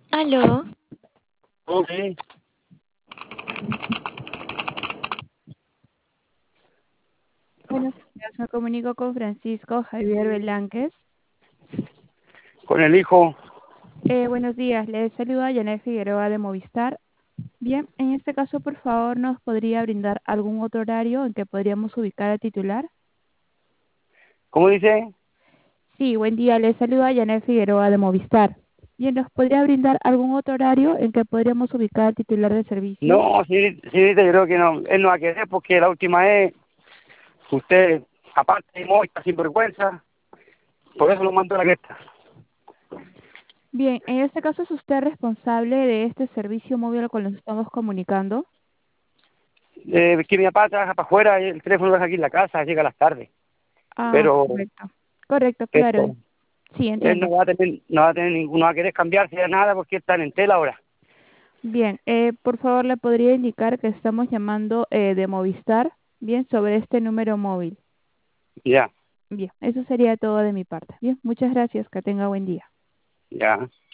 Aló, Ok. Buenos días, me comunico con Francisco Javier Velázquez. Con el hijo. Buenos días, le saluda Janet Figueroa de Movistar. Bien, en este caso, por favor, ¿nos podría brindar algún otro horario en que podríamos ubicar al titular? ¿Cómo dice? Sí, buen día, le saluda Janet Figueroa de Movistar. Bien, ¿nos podría brindar algún otro horario en que podríamos ubicar al titular del servicio? No, señorita, yo creo que no, él no va a querer porque la última vez usted, aparte de mocha, sin vergüenza, por eso lo mandó a la cresta. Bien, en este caso, ¿es usted responsable de este servicio móvil con el que nos estamos comunicando? Que mi papá trabaja para afuera y el teléfono lo deja aquí en la casa, llega a las tardes. Ah, Pero correcto. Correcto, claro. esto, Sí, él entiendo. no va a tener no va a querer cambiarse de nada porque están en tela ahora. Bien, por favor, le podría indicar que estamos llamando de Movistar, bien, sobre este número móvil. Ya, Bien, eso sería todo de mi parte. Bien, muchas gracias, que tenga buen día. ya.